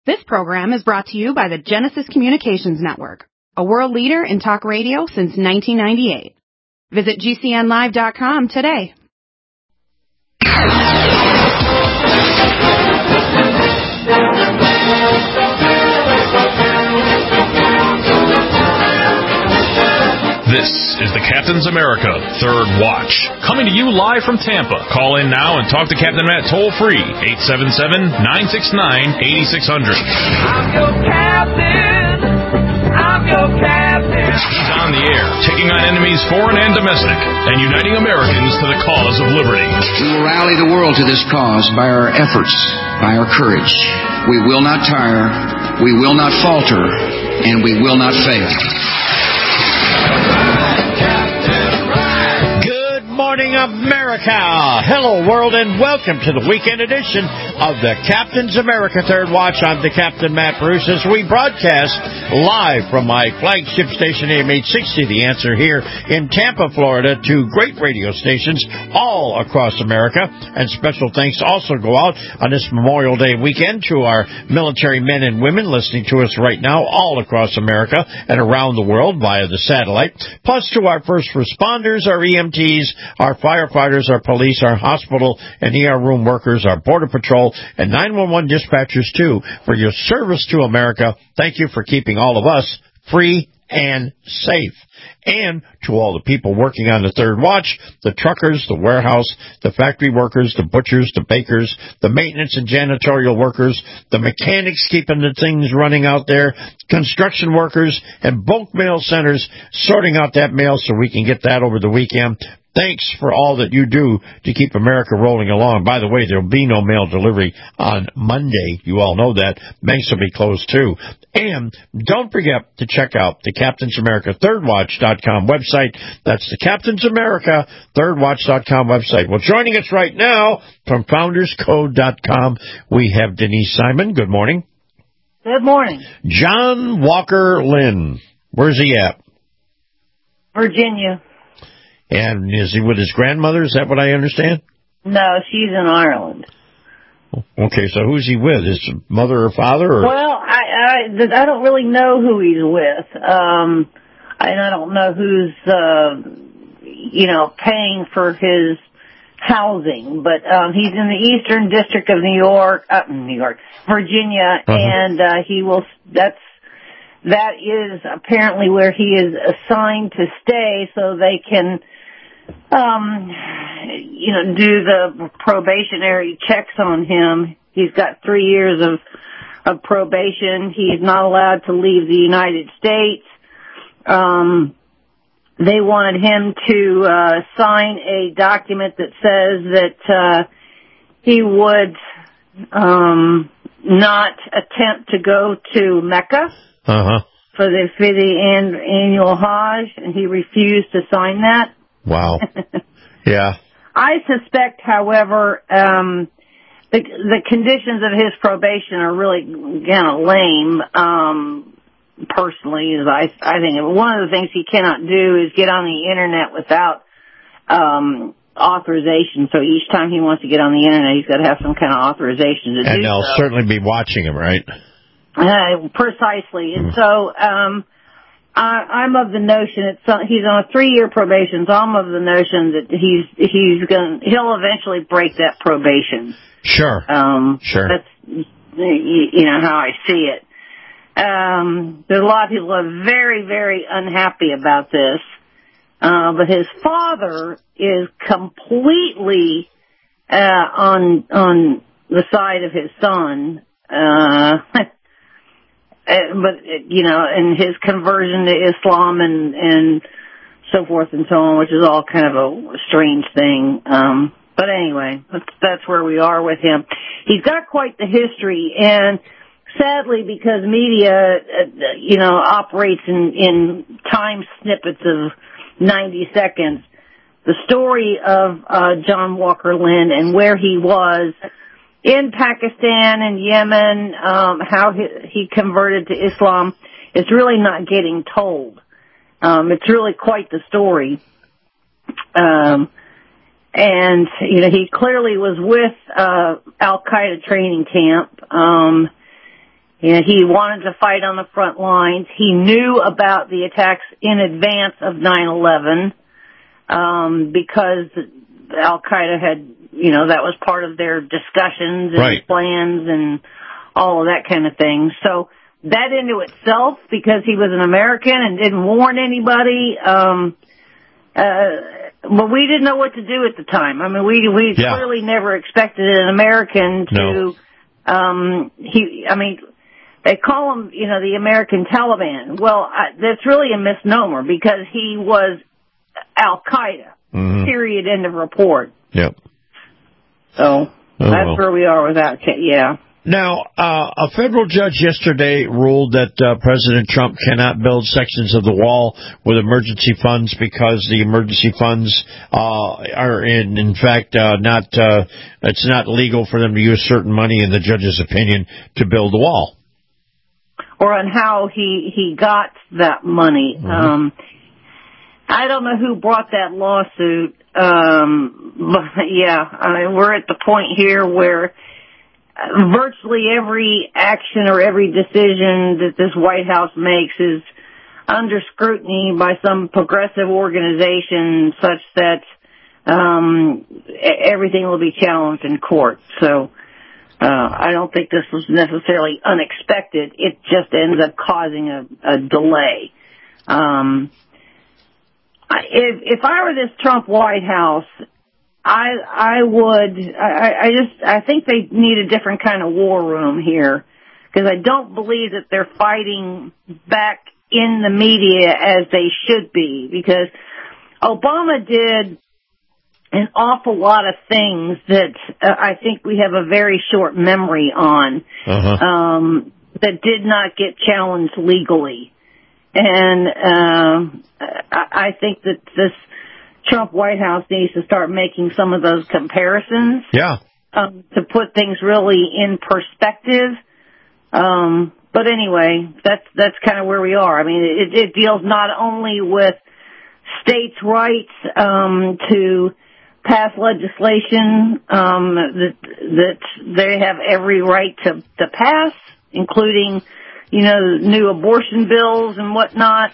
This program is brought to you by the Genesis Communications Network, a world leader in talk radio since 1998. Visit GCNlive.com today. This is the Captain's America Third Watch, coming to you live from Tampa. Call in now and talk to Captain Matt toll-free, 877-969-8600. I'm your captain. I'm your captain. He's on the air, taking on enemies foreign and domestic, and uniting Americans to the cause of liberty. We will rally the world to this cause by our efforts, by our courage. We will not tire, we will not falter, and we will not fail. Good morning, America. Hello, world, and welcome to the weekend edition of the Captain's America Third Watch. I'm the Captain, Matt Bruce, as we broadcast live from my flagship station, AM 860, The Answer, here in Tampa, Florida, to great radio stations all across America. And special thanks also go out on this Memorial Day weekend to our military men and women listening to us right now all across America and around the world via the satellite. Plus to our first responders, our EMTs, our firefighters, our police, our hospital and ER room workers, our Border Patrol, and 911 dispatchers, too, for your service to America. Thank you for keeping all of us free and safe. And to all the people working on the Third Watch, the truckers, the warehouse, the factory workers, the butchers, the bakers, the maintenance and janitorial workers, the mechanics keeping the things running out there, construction workers, and bulk mail centers sorting out that mail so we can get that over the weekend. Thanks for all that you do to keep America rolling along. By the way, there will be no mail delivery on Monday. You all know that. Banks will be closed, too. And don't forget to check out the Captain's America ThirdWatch.com website. That's the Captain's America ThirdWatch.com website. Well, joining us right now from FoundersCode.com, we have Denise Simon. Good morning. Good morning. John Walker Lynn. Where's he at? Virginia. And is he with his grandmother? Is that what I understand? No, she's in Ireland. Okay, so who's he with? His mother or father? Or? Well, I don't really know who he's with. And I don't know who's, paying for his housing. But he's in the Eastern District of Virginia, and that is apparently where he is assigned to stay so they can do the probationary checks on him. He's got 3 years of probation. He's not allowed to leave the United States. They wanted him to sign a document that says that he would not attempt to go to Mecca for the annual Hajj, and he refused to sign that. Wow. Yeah. I suspect, however, the conditions of his probation are really kind of lame. Personally, as I think one of the things he cannot do is get on the internet without authorization. So each time he wants to get on the internet, he's got to have some kind of authorization to do so. And they'll certainly be watching him, right? Precisely. And so I'm of the notion he's on a 3-year probation, so I'm of the notion that he'll eventually break that probation. Sure. Sure. That's how I see it. There's a lot of people who are very, very unhappy about this. But his father is completely on the side of his son. And his conversion to Islam and so forth and so on, which is all kind of a strange thing. But anyway, that's where we are with him. He's got quite the history, and sadly, because media, operates in time snippets of 90 seconds, the story of John Walker Lynn and where he was in Pakistan and Yemen, how he converted to Islam, is really not getting told. It's really quite the story. And, he clearly was with Al-Qaeda training camp. You know, he wanted to fight on the front lines. He knew about the attacks in advance of 9/11 because Al-Qaeda had, you know, that was part of their discussions and plans and all of that kind of thing. So that into itself, because he was an American and didn't warn anybody, but we didn't know what to do at the time. I mean, we clearly never expected an American to, they call him, you know, the American Taliban. Well, that's really a misnomer because he was Al-Qaeda. Period. End of report. Yep. So that's where we are with that. Yeah. Now, a federal judge yesterday ruled that President Trump cannot build sections of the wall with emergency funds because the emergency funds are in fact, it's not legal for them to use certain money, in the judge's opinion, to build the wall. Or on how he got that money. I don't know who brought that lawsuit, but yeah, I mean, we're at the point here where virtually every action or every decision that this White House makes is under scrutiny by some progressive organization such that everything will be challenged in court. So I don't think this was necessarily unexpected. It just ends up causing a delay. If I were this Trump White House, I think they need a different kind of war room here, because I don't believe that they're fighting back in the media as they should be, because Obama did an awful lot of things that I think we have a very short memory on, that did not get challenged legally. And I think that this Trump White House needs to start making some of those comparisons. Yeah. To put things really in perspective. But anyway, that's kind of where we are. I mean, it deals not only with states' rights to pass legislation that they have every right to pass, including, you know, new abortion bills and whatnot.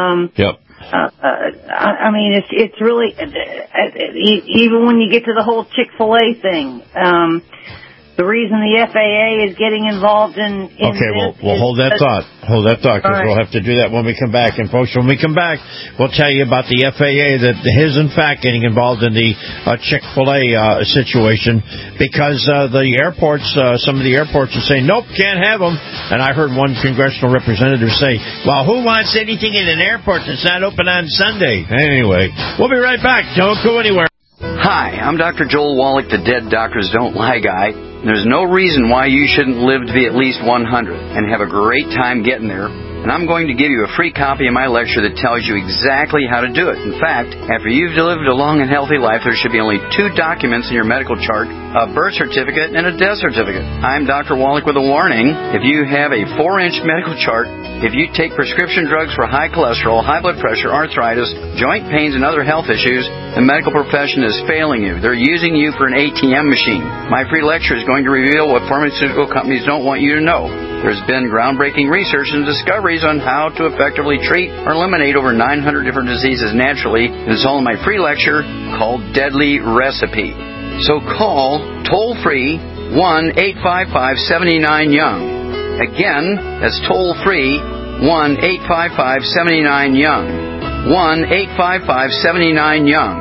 I mean, it's really, even when you get to the whole Chick-fil-A thing, the reason the FAA is getting involved in okay, we'll hold that thought. Hold that thought, because we'll have to do that when we come back. And, folks, when we come back, we'll tell you about the FAA that is, in fact, getting involved in the Chick-fil-A situation, because the airports, some of the airports are saying, nope, can't have them. And I heard one congressional representative say, well, who wants anything in an airport that's not open on Sunday? Anyway, we'll be right back. Don't go anywhere. Hi, I'm Dr. Joel Wallach, the Dead Doctors Don't Lie guy. There's no reason why you shouldn't live to be at least 100 and have a great time getting there. And I'm going to give you a free copy of my lecture that tells you exactly how to do it. In fact, after you've lived a long and healthy life, there should be only 2 documents in your medical chart, a birth certificate and a death certificate. I'm Dr. Wallach with a warning. If you have a 4-inch medical chart, if you take prescription drugs for high cholesterol, high blood pressure, arthritis, joint pains, and other health issues, the medical profession is failing you. They're using you for an ATM machine. My free lecture is going to reveal what pharmaceutical companies don't want you to know. There's been groundbreaking research and discoveries on how to effectively treat or eliminate over 900 different diseases naturally. It's all in my free lecture called Deadly Recipe. So call toll-free 1-855-79-YOUNG. Again, that's toll-free 1-855-79-YOUNG. 1-855-79-YOUNG.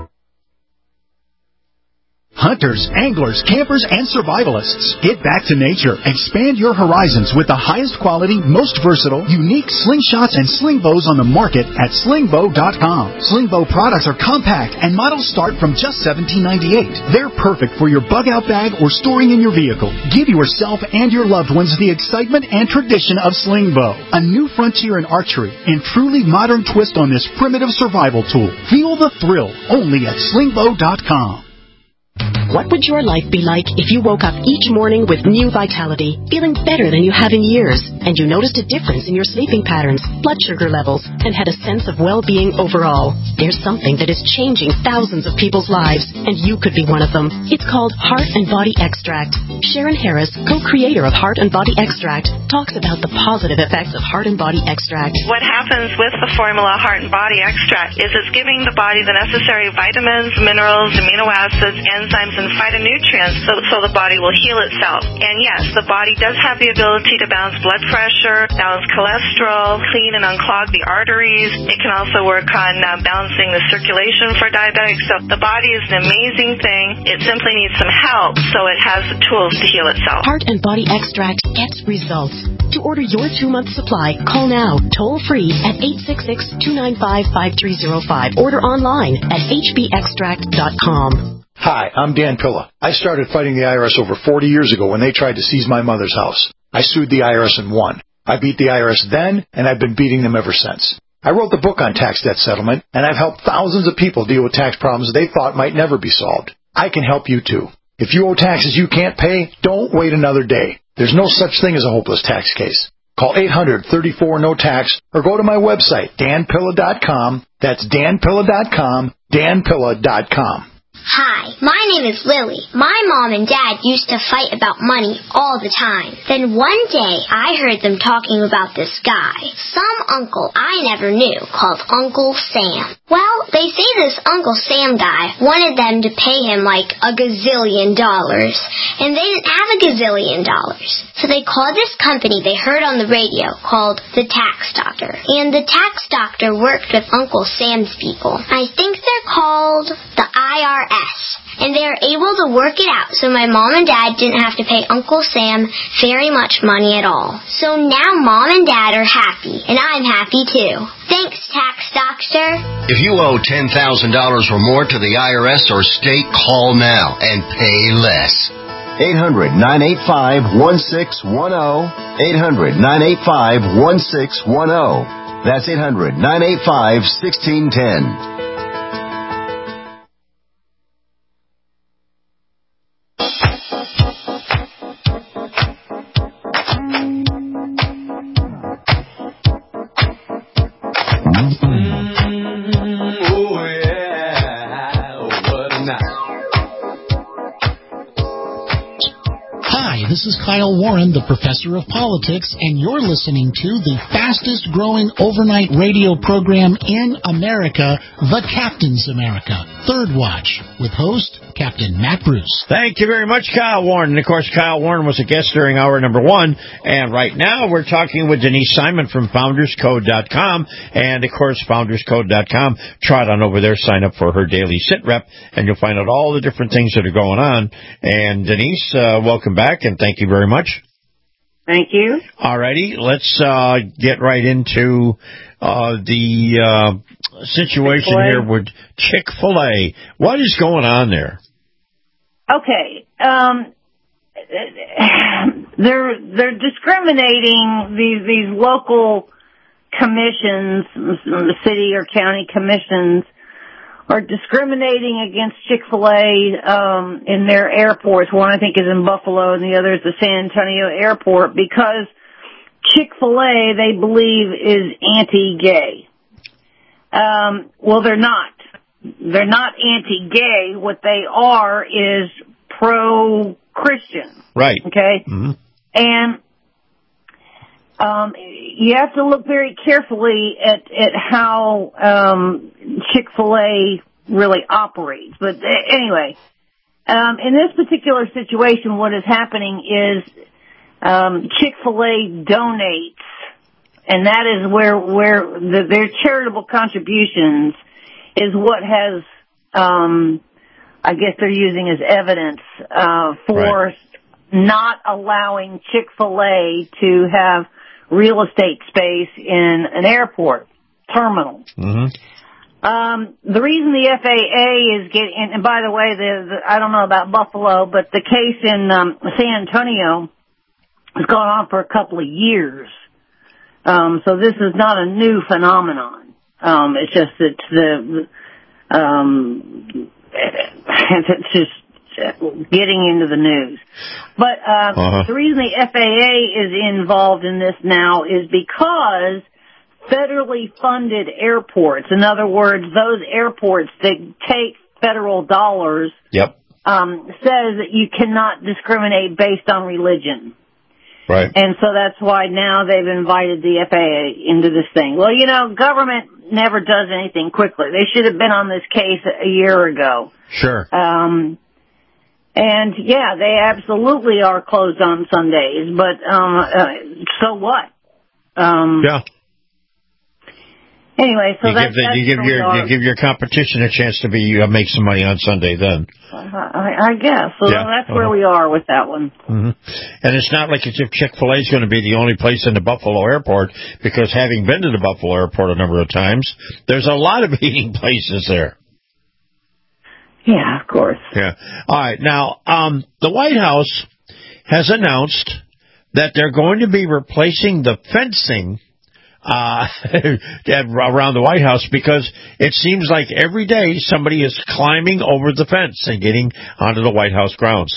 Hunters, anglers, campers, and survivalists. Get back to nature. Expand your horizons with the highest quality, most versatile, unique slingshots and sling bows on the market at slingbow.com. Slingbow products are compact and models start from just $17.98. They're perfect for your bug-out bag or storing in your vehicle. Give yourself and your loved ones the excitement and tradition of Slingbow, a new frontier in archery and truly modern twist on this primitive survival tool. Feel the thrill only at slingbow.com. What would your life be like if you woke up each morning with new vitality, feeling better than you have in years? and you noticed a difference in your sleeping patterns, blood sugar levels, and had a sense of well-being overall. There's something that is changing thousands of people's lives, and you could be one of them. It's called Heart and Body Extract. Sharon Harris, co-creator of Heart and Body Extract, talks about the positive effects of Heart and Body Extract. What happens with the formula Heart and Body Extract is it's giving the body the necessary vitamins, minerals, amino acids, enzymes, and phytonutrients so the body will heal itself. And yes, the body does have the ability to balance blood pressure, balance cholesterol, clean and unclog the arteries. It can also work on balancing the circulation for diabetics. So the body is an amazing thing. It simply needs some help so it has the tools to heal itself. Heart and Body Extract gets results. To order your 2-month supply, call now, toll free at 866-295-5305. Order online at hbextract.com. Hi, I'm Dan Pilla. I started fighting the IRS over 40 years ago when they tried to seize my mother's house. I sued the IRS and won. I beat the IRS then, and I've been beating them ever since. I wrote the book on tax debt settlement, and I've helped thousands of people deal with tax problems they thought might never be solved. I can help you too. If you owe taxes you can't pay, don't wait another day. There's no such thing as a hopeless tax case. Call 800-34-NO-TAX or go to my website, danpilla.com. That's danpilla.com, danpilla.com. Hi, my name is Lily. My mom and dad used to fight about money all the time. Then one day, I heard them talking about this guy, some uncle I never knew, called Uncle Sam. Well, they say this Uncle Sam guy wanted them to pay him like $1 gazillion, and they didn't have $1 gazillion. So they called this company they heard on the radio called the Tax Doctor. And the Tax Doctor worked with Uncle Sam's people. I think they're called the IRS. And they were able to work it out so my mom and dad didn't have to pay Uncle Sam very much money at all. So now mom and dad are happy, and I'm happy too. Thanks, Tax Doctor. If you owe $10,000 or more to the IRS or state, call now and pay less. 800-985-1610. 800-985-1610. That's 800-985-1610. This is Kyle Warren, the professor of politics, and you're listening to the fastest growing overnight radio program in America, The Captain's America, Third Watch, with host Captain Matt Bruce. Thank you very much, Kyle Warren. And, of course, Kyle Warren was a guest during hour number 1. And right now we're talking with Denise Simon from FoundersCode.com. And, of course, FoundersCode.com. Trot on over there, sign up for her daily sit rep, and you'll find out all the different things that are going on. And, Denise, welcome back, and thank you very much. Thank you. All righty. Let's get right into the situation Chick-fil-A. here with Chick-fil-A. What is going on there? Okay. They're discriminating, these local commissions, city or county commissions, are discriminating against Chick-fil-A in their airports. One, I think, is in Buffalo, and the other is the San Antonio airport, because Chick-fil-A, they believe, is anti-gay. Well, they're not. They're not anti-gay. What they are is pro-Christian. Right. Okay? Mm-hmm. And you have to look very carefully at how Chick-fil-A really operates. But anyway, in this particular situation, what is happening is Chick-fil-A donates, and that is where their charitable contributions is what has, I guess they're using as evidence for not allowing Chick-fil-A to have real estate space in an airport terminal. Mm-hmm. The reason the FAA is getting, and by the way, I don't know about Buffalo, but the case in San Antonio has gone on for a couple of years. So this is not a new phenomenon. It's just that it's just getting into the news. But the reason the FAA is involved in this now is because federally funded airports, in other words, those airports that take federal dollars, yep, says that you cannot discriminate based on religion. Right. And so that's why now they've invited the FAA into this thing. Well, you know, government never does anything quickly. They should have been on this case a year ago. Sure. And yeah, they absolutely are closed on Sundays, but so what? Yeah. Anyway, so you give your competition a chance to make some money on Sunday. Then I guess so. Yeah. That's where we are with that one. Mm-hmm. And it's not like as if Chick-fil-A is going to be the only place in the Buffalo airport, because having been to the Buffalo airport a number of times, there's a lot of eating places there. Yeah, of course. Yeah. All right. Now, the White House has announced that they're going to be replacing the fencing around the White House, because it seems like every day somebody is climbing over the fence and getting onto the White House grounds.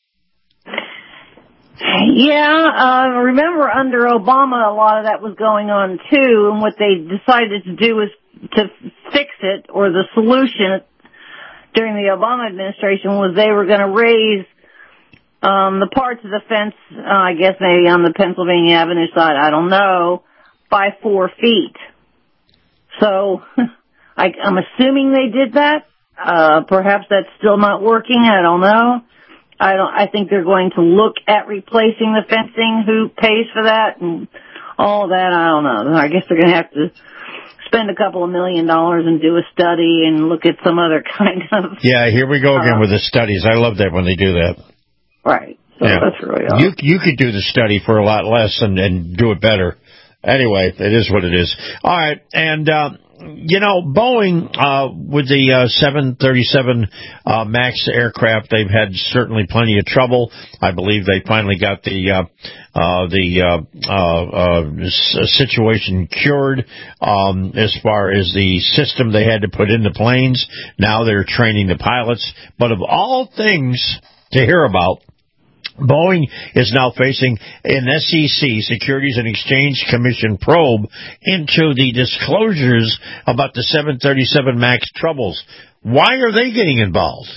Yeah, remember under Obama a lot of that was going on too, and what they decided to do was to fix it, or the solution during the Obama administration was they were going to raise the parts of the fence, I guess maybe on the Pennsylvania Avenue side, I don't know, by 4 feet. So I'm assuming they did that. Perhaps that's still not working. I don't know. I think they're going to look at replacing the fencing. Who pays for that and all that? I don't know. I guess they're going to have to spend a couple of $1 million and do a study and look at some other kind of... Yeah, here we go again with the studies. I love that when they do that. Right. So yeah. That's really all. You could do the study for a lot less and do it better. Anyway, it is what it is. All right, and Boeing with the 737 MAX aircraft, they've had certainly plenty of trouble. I believe they finally got the situation cured as far as the system they had to put in the planes. Now they're training the pilots. But of all things to hear about, Boeing is now facing an SEC, Securities and Exchange Commission, probe into the disclosures about the 737 MAX troubles. Why are they getting involved?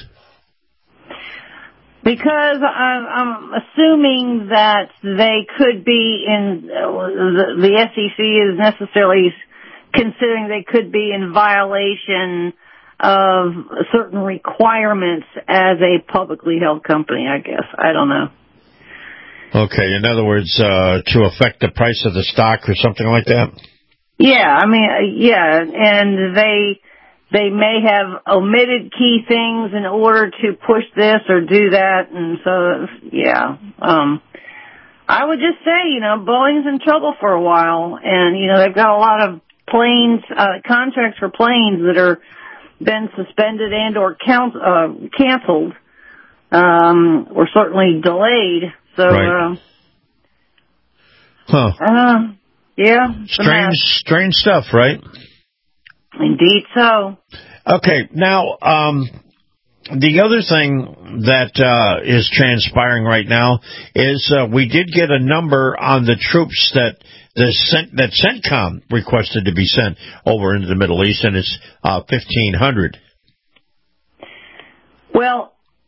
Because I'm assuming that they could be in, the SEC is necessarily considering they could be in violation of certain requirements as a publicly held company, I guess. I don't know. Okay, in other words, to affect the price of the stock or something like that? Yeah, I mean, yeah, and they may have omitted key things in order to push this or do that, and so, yeah. I would just say, Boeing's in trouble for a while, and, they've got a lot of planes, contracts for planes that are been suspended and or canceled, or certainly delayed. So, right. yeah. Strange stuff, right? Indeed so. Okay, now, the other thing that is transpiring right now is we did get a number on the troops that CENTCOM requested to be sent over into the Middle East, and it's 1,500. Well,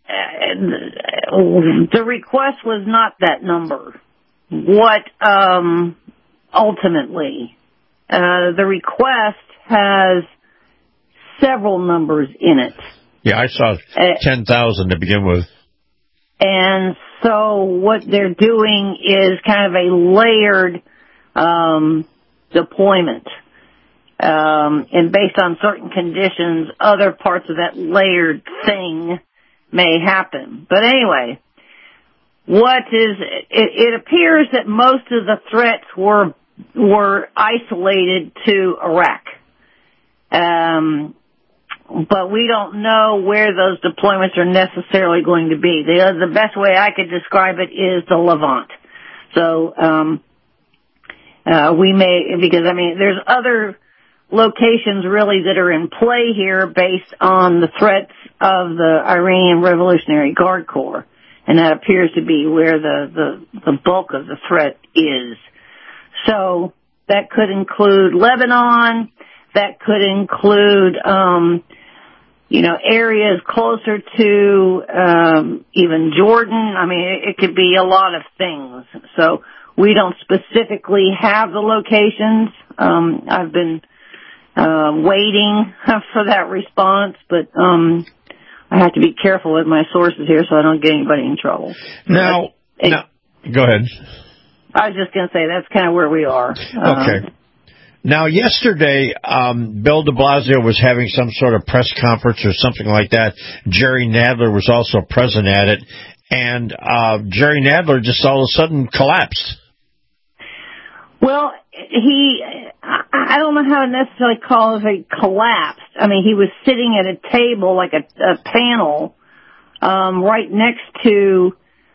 the request was not that number. What ultimately, the request has several numbers in it. Yeah, I saw 10,000 to begin with. And so what they're doing is kind of a layered deployment. And based on certain conditions, other parts of that layered thing may happen. But anyway, it appears that most of the threats were isolated to Iraq. But we don't know where those deployments are necessarily going to be. The best way I could describe it is the Levant. So, we may, because there's other locations really that are in play here based on the threats of the Iranian Revolutionary Guard Corps. And that appears to be where the bulk of the threat is. So that could include Lebanon. That could include, areas closer to even Jordan. I mean, it could be a lot of things. So we don't specifically have the locations. I've been waiting for that response, but I have to be careful with my sources here so I don't get anybody in trouble. Now, go ahead. I was just going to say that's kind of where we are. Okay. Now, yesterday, Bill de Blasio was having some sort of press conference or something like that. Jerry Nadler was also present at it, and Jerry Nadler just all of a sudden collapsed. Well, I don't know how to necessarily call it a collapse. I mean, he was sitting at a table, like a panel, right next to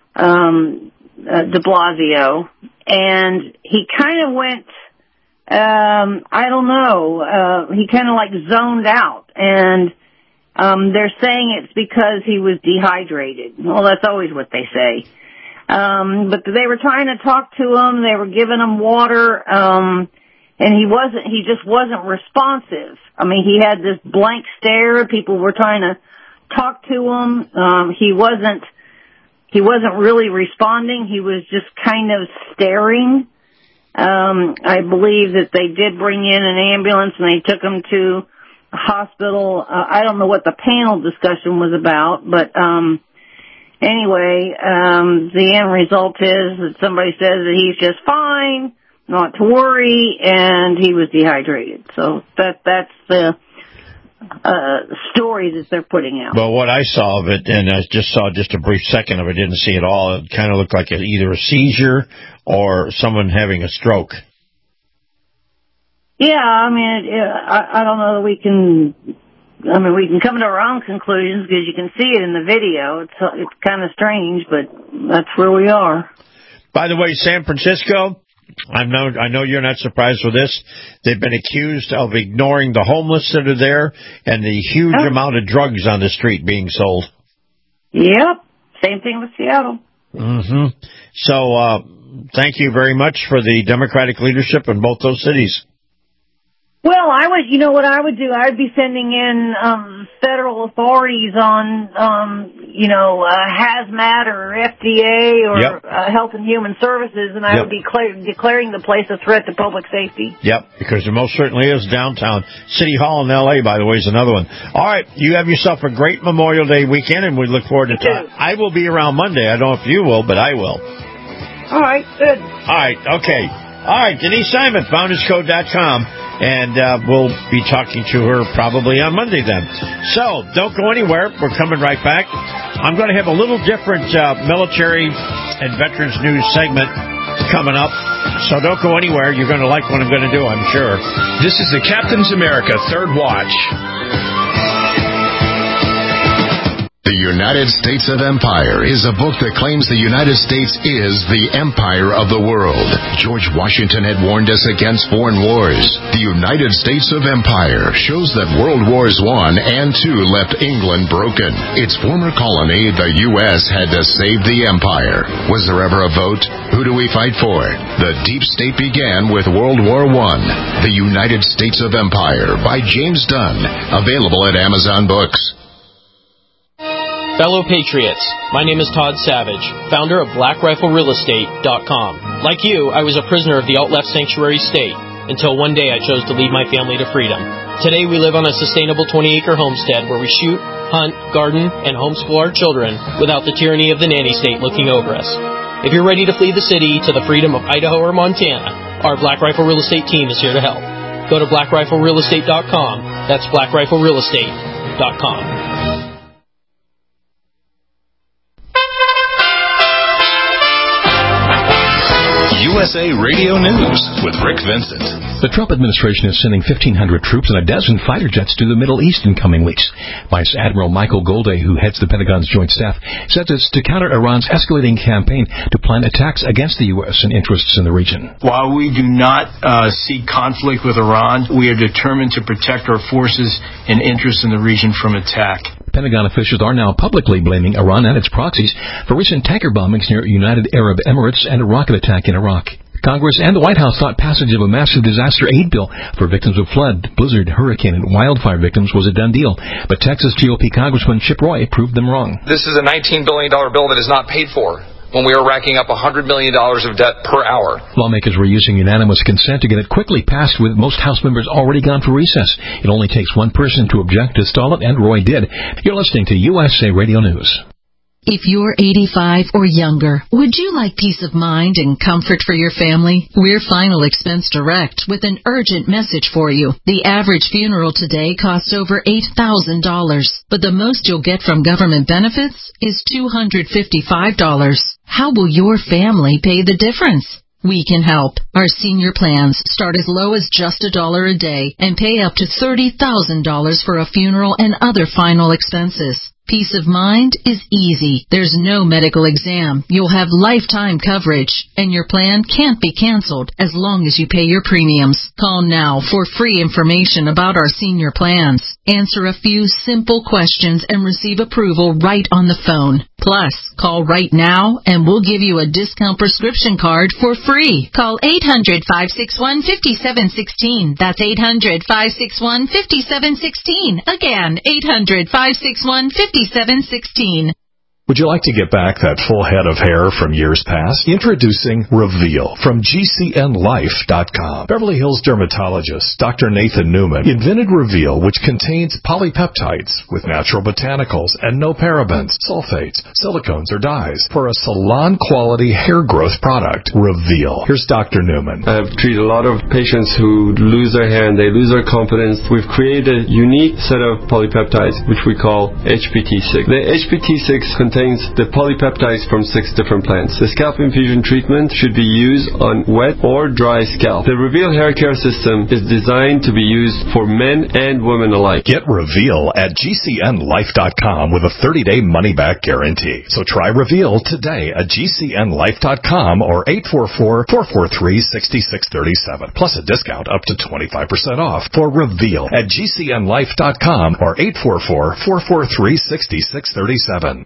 de Blasio, and he kind of went, I don't know, he kind of like zoned out, and they're saying it's because he was dehydrated. Well, that's always what they say. But they were trying to talk to him, they were giving him water, and he just wasn't responsive. I mean, he had this blank stare, people were trying to talk to him, he wasn't really responding, he was just kind of staring. I believe that they did bring in an ambulance and they took him to a hospital. I don't know what the panel discussion was about, but, anyway, the end result is that somebody says that he's just fine, not to worry, and he was dehydrated. So that's the story that they're putting out. Well, what I saw of it, and I just saw just a brief second of it, didn't see it all. It kind of looked like either a seizure or someone having a stroke. Yeah, I mean, I don't know that we can come to our own conclusions because you can see it in the video. It's kind of strange, but that's where we are. By the way, San Francisco, I know you're not surprised with this. They've been accused of ignoring the homeless that are there and the huge amount of drugs on the street being sold. Yep, same thing with Seattle. Mm-hmm. So, thank you very much for the Democratic leadership in both those cities. Well, what I would do, I'd be sending in federal authorities on, hazmat or FDA or Health and Human Services, and I would be declaring the place a threat to public safety. Yep, because there most certainly is downtown. City Hall in L.A., by the way, is another one. All right, you have yourself a great Memorial Day weekend, and we look forward to it. I will be around Monday. I don't know if you will, but I will. All right, good. All right, okay. All right, Denise Simon, FoundersCode.com, and we'll be talking to her probably on Monday then. So, don't go anywhere. We're coming right back. I'm going to have a little different military and veterans news segment coming up, so don't go anywhere. You're going to like what I'm going to do, I'm sure. This is the Captain's America Third Watch. The United States of Empire is a book that claims the United States is the empire of the world. George Washington had warned us against foreign wars. The United States of Empire shows that World Wars I and II left England broken. Its former colony, the U.S., had to save the empire. Was there ever a vote? Who do we fight for? The deep state began with World War I. The United States of Empire by James Dunn. Available at Amazon Books. Fellow Patriots, my name is Todd Savage, founder of BlackRifleRealEstate.com. Like you, I was a prisoner of the alt-left sanctuary state until one day I chose to lead my family to freedom. Today we live on a sustainable 20-acre homestead where we shoot, hunt, garden, and homeschool our children without the tyranny of the nanny state looking over us. If you're ready to flee the city to the freedom of Idaho or Montana, our Black Rifle Real Estate team is here to help. Go to BlackRifleRealEstate.com. That's BlackRifleRealEstate.com. USA Radio News with Rick Vincent. The Trump administration is sending 1,500 troops and a dozen fighter jets to the Middle East in coming weeks. Vice Admiral Michael Golday, who heads the Pentagon's Joint Staff, says it's to counter Iran's escalating campaign to plan attacks against the U.S. and interests in the region. While we do not seek conflict with Iran, we are determined to protect our forces and interests in the region from attack. Pentagon officials are now publicly blaming Iran and its proxies for recent tanker bombings near United Arab Emirates and a rocket attack in Iraq. Congress and the White House thought passage of a massive disaster aid bill for victims of flood, blizzard, hurricane, and wildfire victims was a done deal. But Texas GOP Congressman Chip Roy proved them wrong. This is a $19 billion bill that is not paid for when we are racking up $100 million of debt per hour. Lawmakers were using unanimous consent to get it quickly passed, with most House members already gone for recess. It only takes one person to object to stall it, and Roy did. You're listening to USA Radio News. If you're 85 or younger, would you like peace of mind and comfort for your family? We're Final Expense Direct with an urgent message for you. The average funeral today costs over $8,000, but the most you'll get from government benefits is $255. How will your family pay the difference? We can help. Our senior plans start as low as just $1 a day and pay up to $30,000 for a funeral and other final expenses. Peace of mind is easy. There's no medical exam. You'll have lifetime coverage, and your plan can't be canceled as long as you pay your premiums. Call now for free information about our senior plans. Answer a few simple questions and receive approval right on the phone. Plus, call right now and we'll give you a discount prescription card for free. Call 800-561-5716. That's 800-561-5716. Again, 800-561-5716. Would you like to get back that full head of hair from years past? Introducing Reveal from GCNLife.com. Beverly Hills dermatologist Dr. Nathan Newman invented Reveal, which contains polypeptides with natural botanicals and no parabens, sulfates, silicones, or dyes for a salon-quality hair growth product. Reveal. Here's Dr. Newman. I've treated a lot of patients who lose their hair and they lose their confidence. We've created a unique set of polypeptides, which we call HPT6. The HPT6 contains the polypeptides from 6 different plants. The scalp infusion treatment should be used on wet or dry scalp. The Reveal hair care system is designed to be used for men and women alike. Get Reveal at GCNLife.com with a 30-day money-back guarantee. So try Reveal today at GCNLife.com or 844-443-6637. Plus a discount up to 25% off for Reveal at GCNLife.com or 844-443-6637.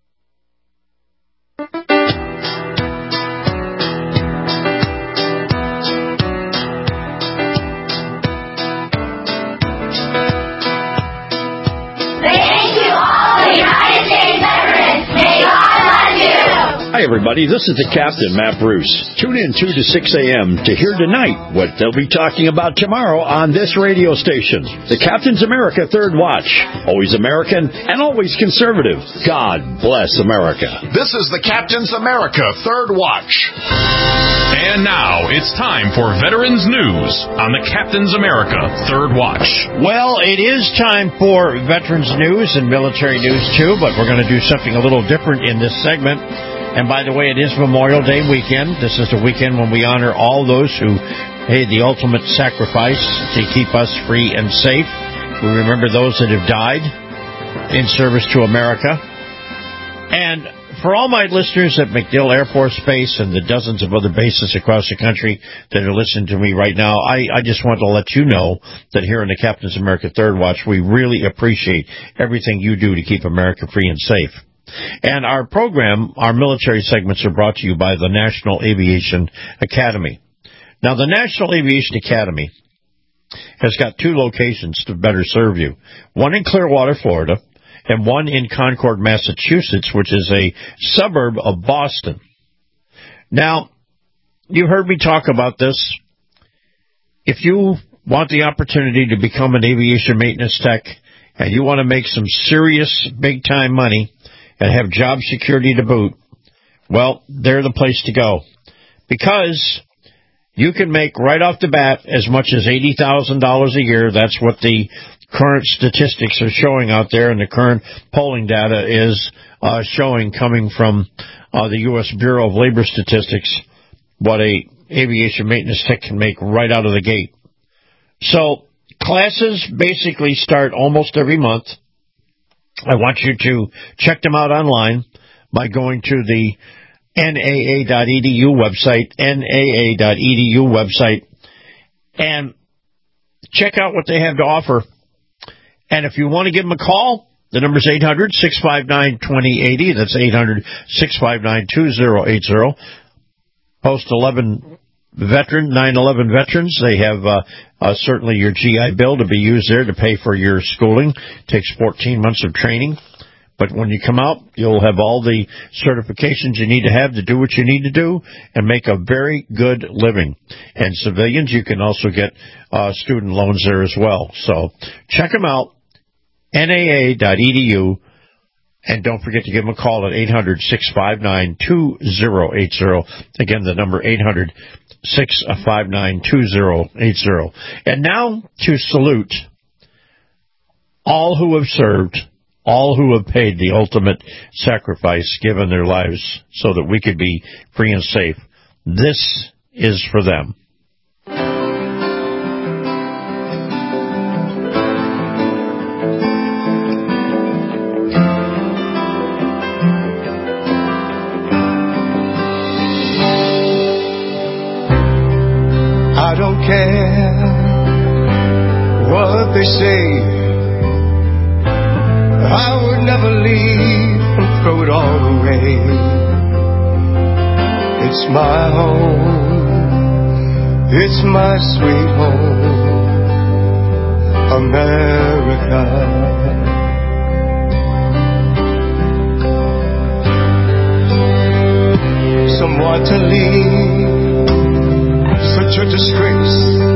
Hi, everybody. This is the Captain, Matt Bruce. Tune in 2 to 6 a.m. to hear tonight what they'll be talking about tomorrow on this radio station. The Captain's America Third Watch. Always American and always conservative. God bless America. This is the Captain's America Third Watch. And now it's time for Veterans News on the Captain's America Third Watch. Well, it is time for Veterans News and military news, too, but we're going to do something a little different in this segment. And by the way, it is Memorial Day weekend. This is the weekend when we honor all those who paid the ultimate sacrifice to keep us free and safe. We remember those that have died in service to America. And for all my listeners at MacDill Air Force Base and the dozens of other bases across the country that are listening to me right now, I just want to let you know that here in the Captain's America Third Watch, we really appreciate everything you do to keep America free and safe. And our program, our military segments, are brought to you by the National Aviation Academy. Now, the National Aviation Academy has got 2 locations to better serve you. One in Clearwater, Florida, and one in Concord, Massachusetts, which is a suburb of Boston. Now, you heard me talk about this. If you want the opportunity to become an aviation maintenance tech and you want to make some serious big-time money and have job security to boot, well, they're the place to go. Because you can make right off the bat as much as $80,000 a year. That's what the current statistics are showing out there, and the current polling data is showing coming from the U.S. Bureau of Labor Statistics. what a aviation maintenance tech can make right out of the gate. So classes basically start almost every month. I want you to check them out online by going to the NAA.edu website, and check out what they have to offer. And if you want to give them a call, the number is 800-659-2080. That's 800-659-2080. Post-11 veteran, 9/11 veterans, they have certainly your GI Bill to be used there to pay for your schooling. Takes 14 months of training. But when you come out, you'll have all the certifications you need to have to do what you need to do and make a very good living. And civilians, you can also get student loans there as well. So check them out, NAA.edu, and don't forget to give them a call at 800-659-2080. Again, the number 800-659-2080. And now to salute all who have served, all who have paid the ultimate sacrifice, given their lives so that we could be free and safe. This is for them. I don't care what they say. I would never leave and throw it all away. It's my home, it's my sweet home, America. Some want to leave, such a disgrace.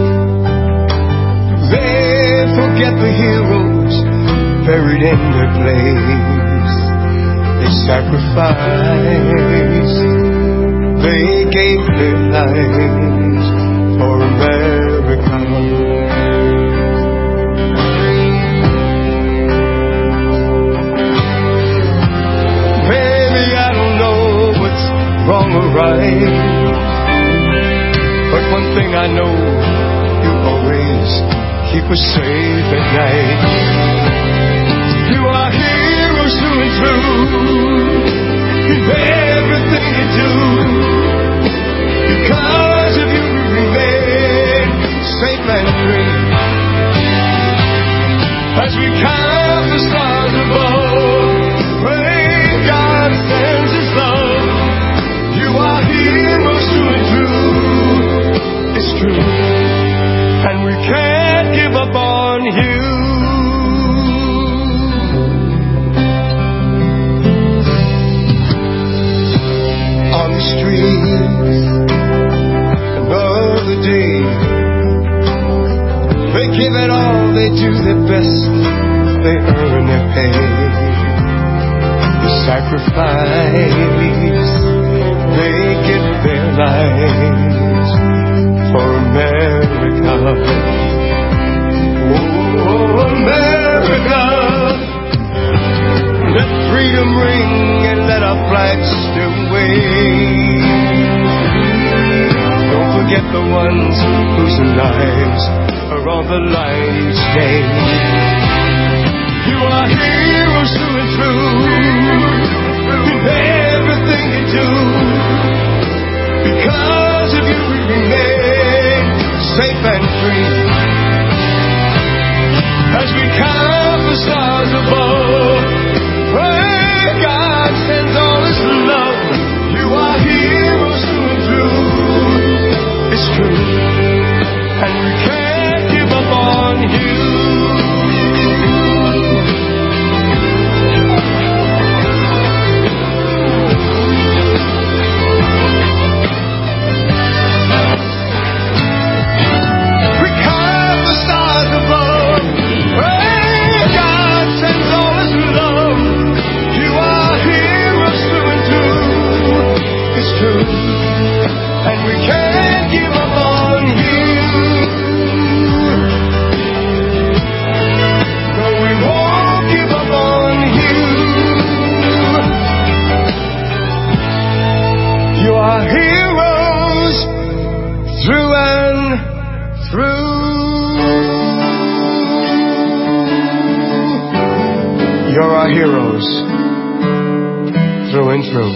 They forget the heroes buried in their place. They sacrificed, they gave their lives for America. Maybe I don't know what's wrong or right, but one thing I know, you always keep us safe at night. You are heroes through and through, in everything you do. Because of you we remain safe and free. As we count the stars above, pray God sends His love. You are heroes through and through, it's true, and we can't give up on you. On the streets, another day, they give it all, they do their best, they earn their pay. They sacrifice, they give their lives for America. Oh, America, let freedom ring and let our flags still wave. Don't forget the ones whose lives are on the line each day. You are heroes through and through, in everything you do. Because of you we remain safe and free. As we count the stars above, pray God sends all His love. You are heroes through and through, it's true, and we can't give up on you. And we can't give up on through. You're our heroes, through and through.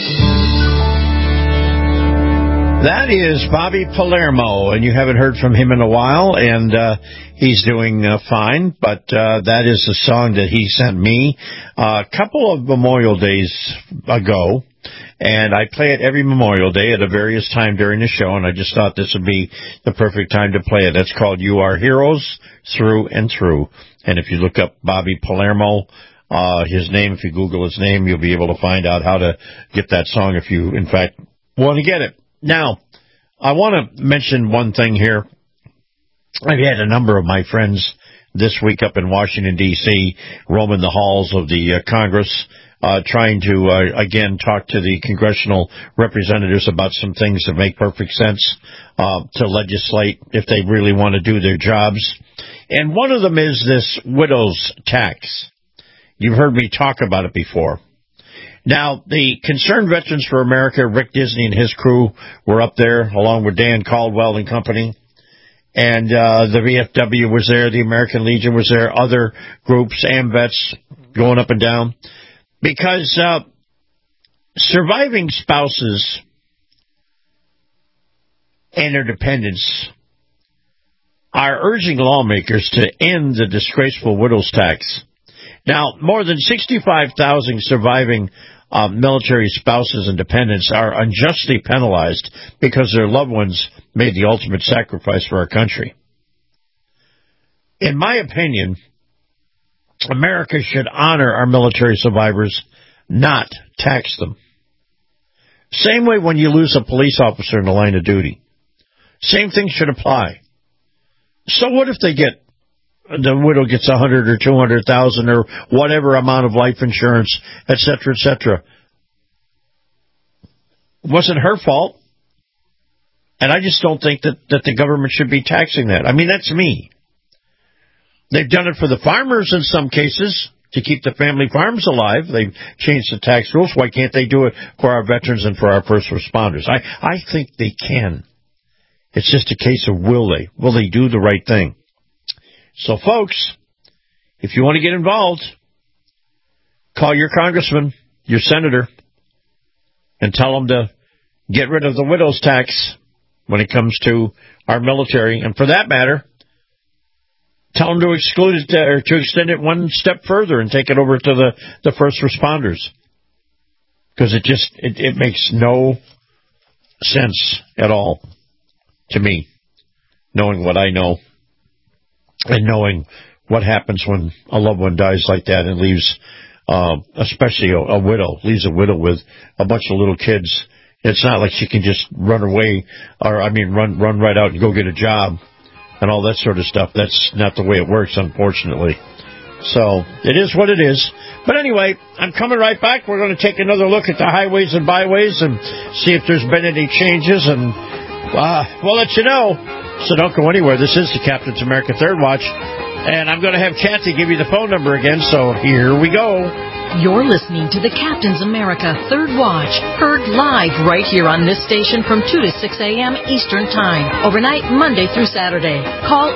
That is Bobby Palermo, and you haven't heard from him in a while, and he's doing fine, but that is a song that he sent me a couple of Memorial Days ago, and I play it every Memorial Day at a various time during the show, and I just thought this would be the perfect time to play it. That's called You Are Heroes, Through and Through, and if you look up Bobby Palermo, his name, if you Google his name, you'll be able to find out how to get that song if you, in fact, want to get it. Now, I want to mention one thing here. I've had a number of my friends this week up in Washington, D.C., roaming the halls of the Congress, trying to, again, talk to the congressional representatives about some things that make perfect sense to legislate if they really want to do their jobs. And one of them is this widow's tax. You've heard me talk about it before. Now, the Concerned Veterans for America, Rick Disney and his crew were up there, along with Dan Caldwell and company. And the VFW was there, the American Legion was there, other groups, AMVETS going up and down. Because surviving spouses and their dependents are urging lawmakers to end the disgraceful widow's tax. Now, more than 65,000 surviving military spouses and dependents are unjustly penalized because their loved ones made the ultimate sacrifice for our country. In my opinion, America should honor our military survivors, not tax them. Same way when you lose a police officer in the line of duty. Same thing should apply. So what if the widow gets $100,000 or $200,000 or whatever amount of life insurance, et cetera, et cetera? It wasn't her fault. And I just don't think that the government should be taxing that. I mean, that's me. They've done it for the farmers in some cases to keep the family farms alive. They've changed the tax rules. Why can't they do it for our veterans and for our first responders? I think they can. It's just a case of will they? Will they do the right thing? So, folks, if you want to get involved, call your congressman, your senator, and tell them to get rid of the widow's tax when it comes to our military. And for that matter, tell them to exclude it or to extend it one step further and take it over to the first responders. Because it makes no sense at all to me, knowing what I know. And knowing what happens when a loved one dies like that and leaves, especially a widow, leaves a widow with a bunch of little kids. It's not like she can just run away, run right out and go get a job and all that sort of stuff. That's not the way it works, unfortunately. So it is what it is. But anyway, I'm coming right back. We're going to take another look at the highways and byways and see if there's been any changes, and we'll let you know. So don't go anywhere. This is the Captain's America Third Watch, and I'm going to have Kathy give you the phone number again, so here we go. You're listening to the Captain's America Third Watch, heard live right here on this station from 2 to 6 a.m. Eastern Time, overnight Monday through Saturday. Call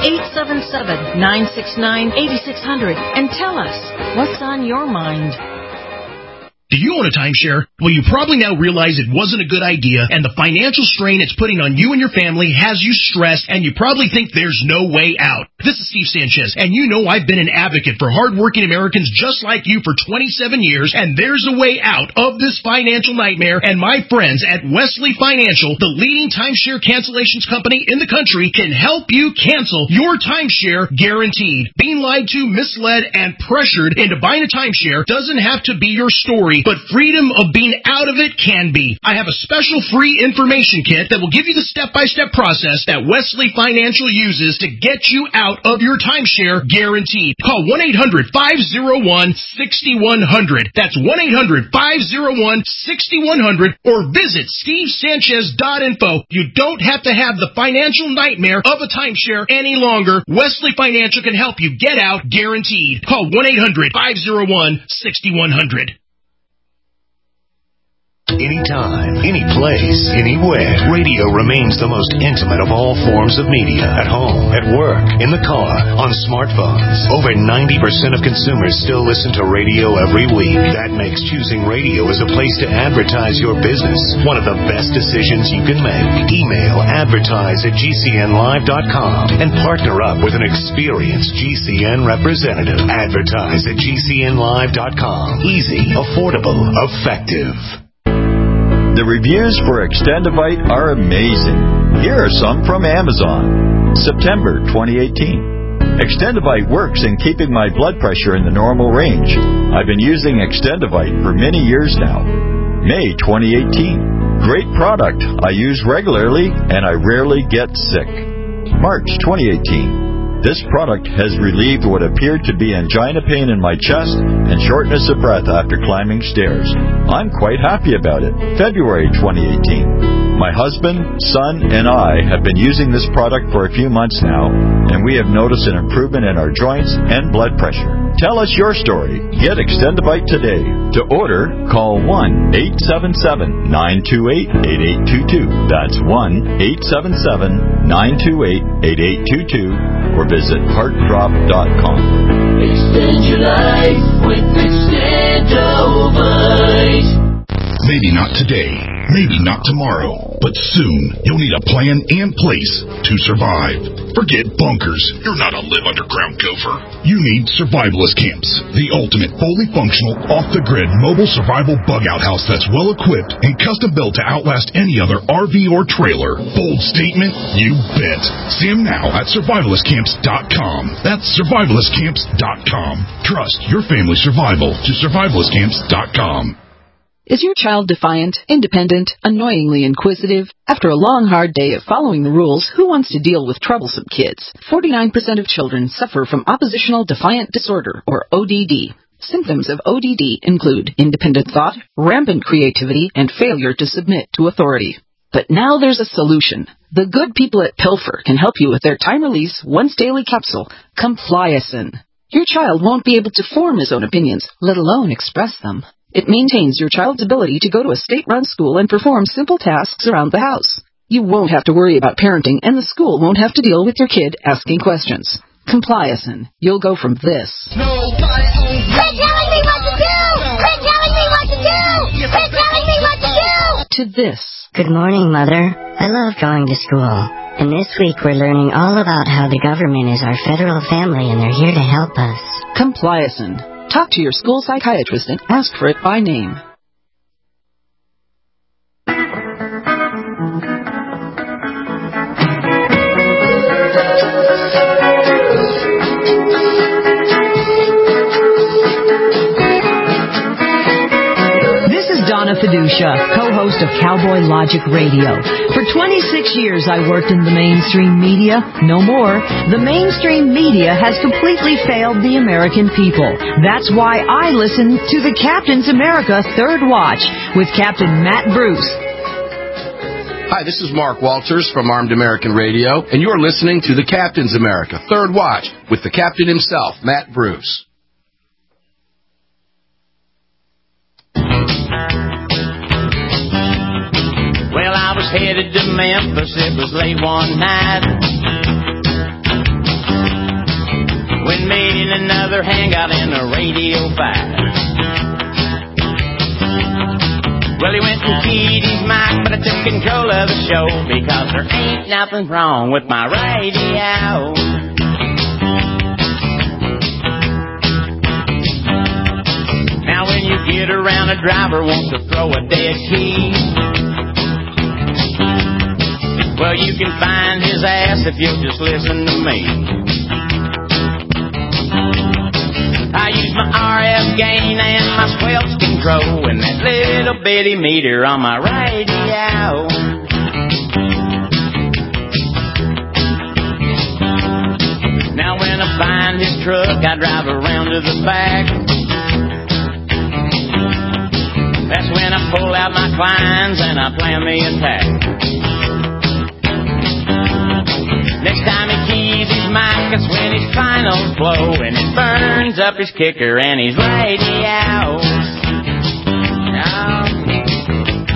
877-969-8600 and tell us what's on your mind. Do you own a timeshare? Well, you probably now realize it wasn't a good idea, and the financial strain it's putting on you and your family has you stressed, and you probably think there's no way out. This is Steve Sanchez, and you know I've been an advocate for hardworking Americans just like you for 27 years, and there's a way out of this financial nightmare, and my friends at Wesley Financial, the leading timeshare cancellations company in the country, can help you cancel your timeshare guaranteed. Being lied to, misled, and pressured into buying a timeshare doesn't have to be your story, but freedom of being out of it can be. I have a special free information kit that will give you the step-by-step process that Wesley Financial uses to get you out of your timeshare guaranteed. Call 1-800-501-6100. That's 1-800-501-6100, or visit stevesanchez.info. You don't have to have the financial nightmare of a timeshare any longer. Wesley Financial can help you get out guaranteed. Call 1-800-501-6100. anytime, any place, anywhere. Radio remains the most intimate of all forms of media. At home, at work, in the car, on smartphones. Over 90% of consumers still listen to radio every week. That makes choosing radio as a place to advertise your business one of the best decisions you can make. Email advertise@gcnlive.com and partner up with an experienced GCN representative. Advertise at gcnlive.com. Easy, affordable, effective. The reviews for Extendivite are amazing. Here are some from Amazon. September 2018. Extendivite works in keeping my blood pressure in the normal range. I've been using Extendivite for many years now. May 2018. Great product. I use regularly and I rarely get sick. March 2018. This product has relieved what appeared to be angina pain in my chest and shortness of breath after climbing stairs. I'm quite happy about it. February 2018. My husband, son, and I have been using this product for a few months now, and we have noticed an improvement in our joints and blood pressure. Tell us your story. Get Extendivite today. To order, call 1-877-928-8822. That's 1-877-928-8822. Or visit heartdrop.com. Extend your life with Extendivite. Maybe not today, maybe not tomorrow, but soon you'll need a plan and place to survive. Forget bunkers. You're not a live underground gopher. You need Survivalist Camps, the ultimate fully functional, off-the-grid mobile survival bug-out house that's well-equipped and custom-built to outlast any other RV or trailer. Bold statement? You bet. See them now at survivalistcamps.com. That's survivalistcamps.com. Trust your family's survival to survivalistcamps.com. Is your child defiant, independent, annoyingly inquisitive? After a long, hard day of following the rules, who wants to deal with troublesome kids? 49% of children suffer from oppositional defiant disorder, or ODD. Symptoms of ODD include independent thought, rampant creativity, and failure to submit to authority. But now there's a solution. The good people at Pilfer can help you with their time-release, once-daily capsule, Compliacin. Your child won't be able to form his own opinions, let alone express them. It maintains your child's ability to go to a state-run school and perform simple tasks around the house. You won't have to worry about parenting, and the school won't have to deal with your kid asking questions. Compliacin. You'll go from this. Quit telling me what to do! Quit telling me what to do! Quit telling me what to do! To this. Good morning, Mother. I love going to school. And this week we're learning all about how the government is our federal family and they're here to help us. Compliacin. Talk to your school psychiatrist and ask for it by name. Donna Fiducia, co-host of Cowboy Logic Radio. For 26 years I worked in the mainstream media. No more. The mainstream media has completely failed the American people. That's why I listen to the Captain's America Third Watch with Captain Matt Bruce. Hi, this is Mark Walters from Armed American Radio, and you're listening to the Captain's America Third Watch with the captain himself, Matt Bruce. Well, I was headed to Memphis, it was late one night, when me and another hand got in a radio fight. Well, he went and keyed his mic, but I took control of the show, because there ain't nothing wrong with my radio. Now when you get around a driver wants to throw a dead key, well, you can find his ass if you'll just listen to me. I use my RF gain and my squelch control and that little bitty meter on my radio. Now when I find his truck, I drive around to the back. That's when I pull out my Kleins and I plan the attack. Next time he keys his mic, that's when his finals blow, and it burns up his kicker and his radio.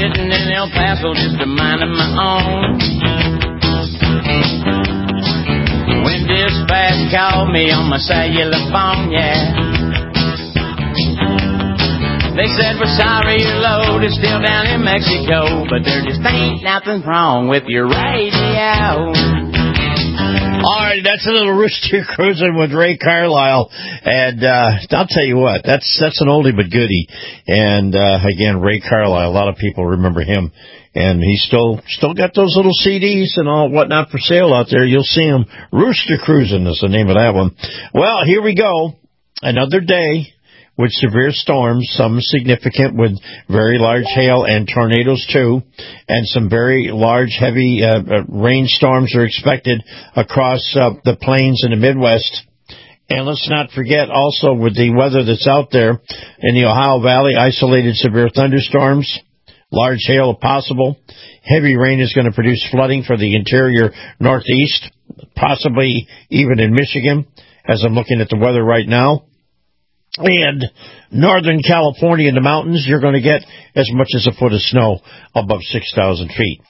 sitting in El Paso just a minding my own. When dispatch called me on my cellular phone, yeah. They said, we're sorry your load is still down in Mexico, but there just ain't nothing wrong with your radio. All right, that's a little Rooster Cruising with Ray Carlisle, and I'll tell you what, that's an oldie but goodie. And again, Ray Carlisle, a lot of people remember him, and he's still got those little CDs and all whatnot for sale out there. You'll see him. Rooster Cruising is the name of that one. Well, here we go, another day with severe storms, some significant with very large hail and tornadoes too, and some very large, heavy rainstorms are expected across the plains in the Midwest. And let's not forget also with the weather that's out there in the Ohio Valley, isolated severe thunderstorms, large hail if possible. Heavy rain is going to produce flooding for the interior Northeast, possibly even in Michigan, as I'm looking at the weather right now. And Northern California in the mountains, you're going to get as much as a foot of snow above 6,000 feet.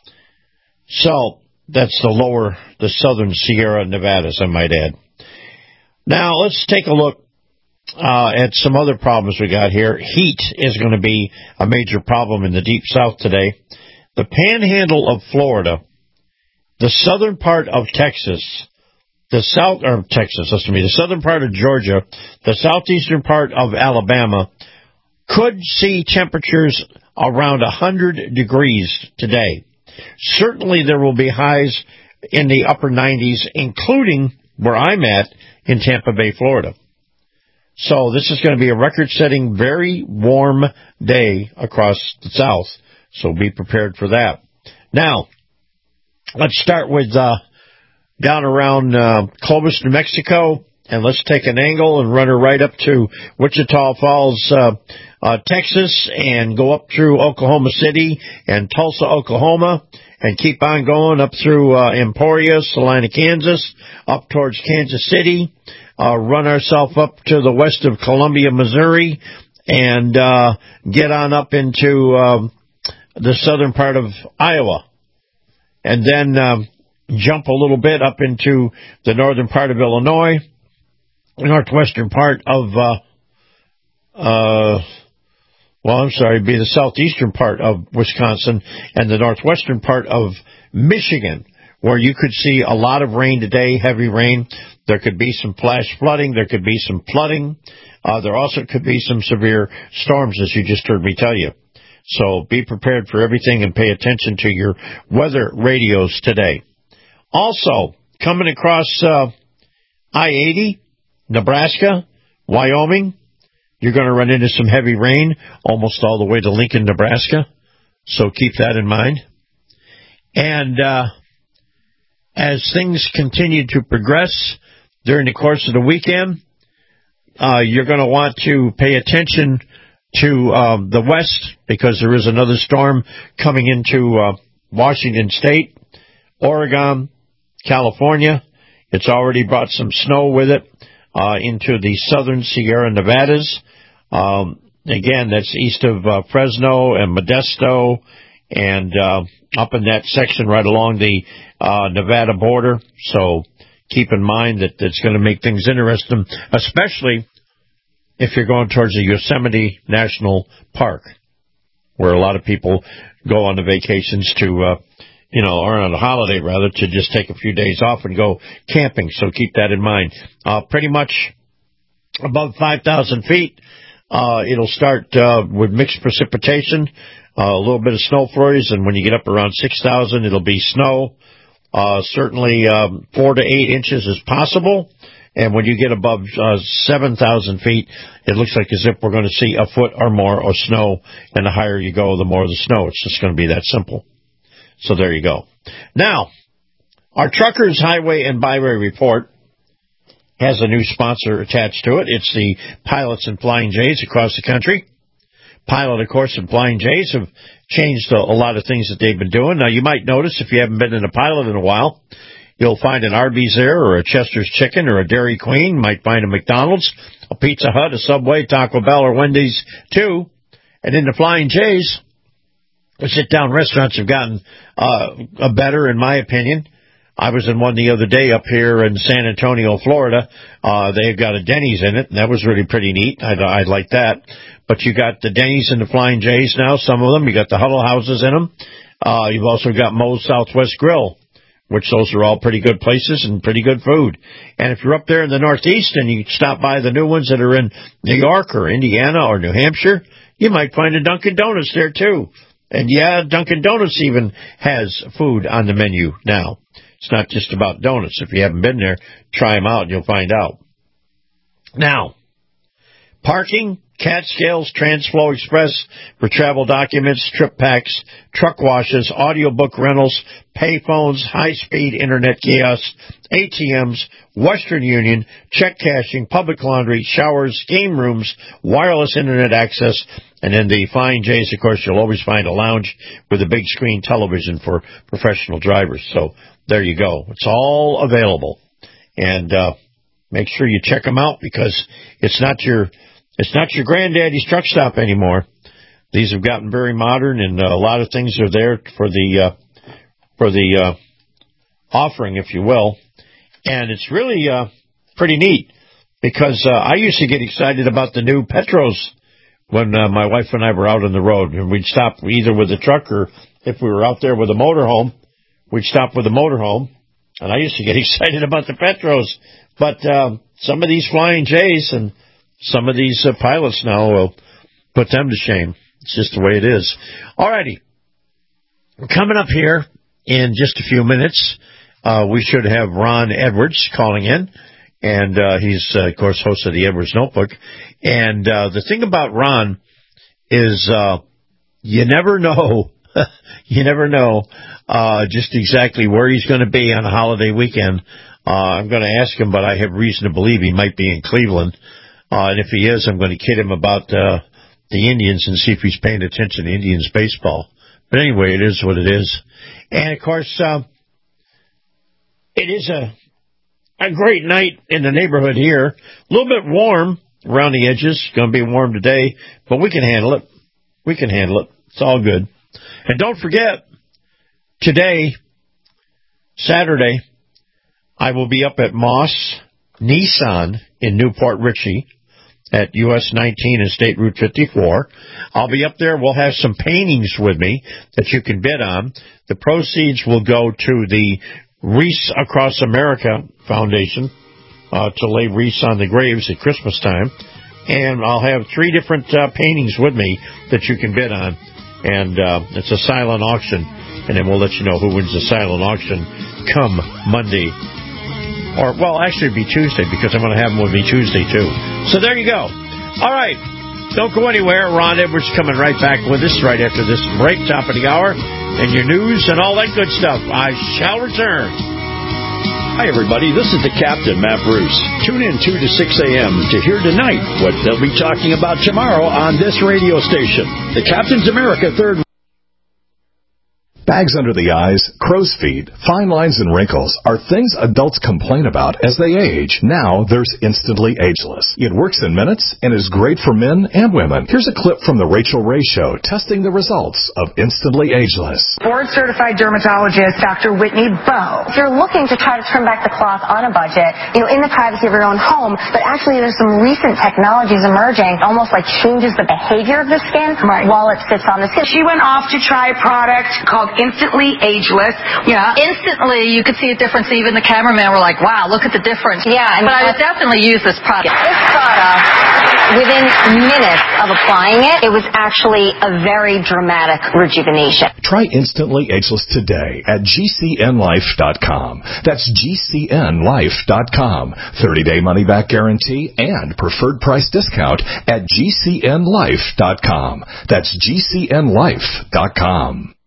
So that's the southern Sierra Nevadas, I might add. Now let's take a look at some other problems we got here. Heat is going to be a major problem in the deep south today. The panhandle of Florida, the southern part of Texas, the southern part of Georgia, the southeastern part of Alabama could see temperatures around 100 degrees today. Certainly there will be highs in the upper 90s, including where I'm at in Tampa Bay, Florida. So this is going to be a record-setting, very warm day across the south. So be prepared for that. Now, let's start with down around Clovis, New Mexico, and let's take an angle and run her right up to Wichita Falls, Texas, and go up through Oklahoma City and Tulsa, Oklahoma, and keep on going up through Emporia, Salina, Kansas, up towards Kansas City, run ourselves up to the west of Columbia, Missouri, and get on up into the southern part of Iowa, and then jump a little bit up into the northern part of Illinois, northwestern part of, be the southeastern part of Wisconsin, and the northwestern part of Michigan, where you could see a lot of rain today, heavy rain. There could be some flash flooding. There could be some flooding. There also could be some severe storms, as you just heard me tell you. So be prepared for everything and pay attention to your weather radios today. Also, coming across I-80, Nebraska, Wyoming, you're going to run into some heavy rain almost all the way to Lincoln, Nebraska. So keep that in mind. And as things continue to progress during the course of the weekend, you're going to want to pay attention to the west, because there is another storm coming into Washington State, Oregon, California. It's already brought some snow with it into the southern Sierra Nevadas. Again, that's east of Fresno and Modesto, and up in that section right along the Nevada border. So keep in mind that it's going to make things interesting, especially if you're going towards the Yosemite National Park, where a lot of people go on the vacations to, or on a holiday rather, to just take a few days off and go camping. So keep that in mind. Pretty much above 5,000 feet, it'll start with mixed precipitation, a little bit of snow flurries, and when you get up around 6,000, it'll be snow. Certainly 4 to 8 inches is possible. And when you get above 7,000 feet, it looks like as if we're going to see a foot or more of snow. And the higher you go, the more the snow. It's just going to be that simple. So there you go. Now, our Truckers Highway and Byway Report has a new sponsor attached to it. It's the Pilots and Flying J's across the country. Pilot, of course, and Flying J's have changed a lot of things that they've been doing. Now, you might notice, if you haven't been in a Pilot in a while, you'll find an Arby's there, or a Chester's Chicken, or a Dairy Queen. You might find a McDonald's, a Pizza Hut, a Subway, Taco Bell, or Wendy's, too. And in the Flying J's, sit-down restaurants have gotten better, in my opinion. I was in one the other day up here in San Antonio, Florida. They've got a Denny's in it, and that was really pretty neat. I like that. But you got the Denny's and the Flying J's now, some of them. You got the Huddle Houses in them. You've also got Moe's Southwest Grill, which those are all pretty good places and pretty good food. And if you're up there in the Northeast and you stop by the new ones that are in New York or Indiana or New Hampshire, you might find a Dunkin' Donuts there too. And yeah, Dunkin' Donuts even has food on the menu now. It's not just about donuts. If you haven't been there, try them out and you'll find out. Now, parking, Catskills, Transflow Express for travel documents, trip packs, truck washes, audiobook rentals, payphones, high-speed internet kiosks, ATMs, Western Union, check cashing, public laundry, showers, game rooms, wireless internet access, and in the Flying J's, of course, you'll always find a lounge with a big screen television for professional drivers. So there you go. It's all available. And make sure you check them out because it's not your granddaddy's truck stop anymore. These have gotten very modern, and a lot of things are there for the offering, if you will. And it's really pretty neat because I used to get excited about the new Petros when my wife and I were out on the road, and we'd stop either with a truck or if we were out there with a motorhome, we'd stop with a motorhome. And I used to get excited about the Petros, but some of these Flying J's and some of these pilots now will put them to shame. It's just the way it is. All righty. Coming up here in just a few minutes, we should have Ron Edwards calling in. And he's, of course, host of the Edwards Notebook. And the thing about Ron is you never know. You never know just exactly where he's going to be on a holiday weekend. I'm going to ask him, but I have reason to believe he might be in Cleveland. And if he is, I'm going to kid him about the Indians and see if he's paying attention to Indians baseball. But anyway, it is what it is. And, of course, it is a great night in the neighborhood here. A little bit warm around the edges. Going to be warm today, but we can handle it. We can handle it. It's all good. And don't forget, today, Saturday, I will be up at Moss Nissan in Newport Richey at US 19 and State Route 54. I'll be up there. We'll have some paintings with me that you can bid on. The proceeds will go to the Wreaths Across America Foundation to lay wreaths on the graves at Christmas time. And I'll have 3 different paintings with me that you can bid on. And it's a silent auction. And then we'll let you know who wins the silent auction come Monday. Or, well, actually it'll be Tuesday because I'm going to have them with me Tuesday, too. So there you go. All right. Don't go anywhere. Ron Edwards coming right back with us right after this break, top of the hour, and your news and all that good stuff. I shall return. Hi, everybody. This is the Captain, Matt Bruce. Tune in 2 to 6 a.m. to hear tonight what they'll be talking about tomorrow on this radio station. The Captain's America Third. Bags under the eyes, crow's feet, fine lines, and wrinkles are things adults complain about as they age. Now there's Instantly Ageless. It works in minutes and is great for men and women. Here's a clip from The Rachel Ray Show testing the results of Instantly Ageless. Board-certified dermatologist Dr. Whitney Bowe. If you're looking to try to turn back the clock on a budget, in the privacy of your own home, but actually there's some recent technologies emerging, almost like changes the behavior of the skin while it sits on the skin. She went off to try a product called Instantly Ageless. Yeah, instantly you could see a difference. Even the cameraman were like, wow, look at the difference. Yeah. But I would definitely use this product. This product, within minutes of applying it, it was actually a very dramatic rejuvenation. Try Instantly Ageless today at GCNlife.com. That's GCNlife.com. 30-day money-back guarantee and preferred price discount at GCNlife.com. That's GCNlife.com.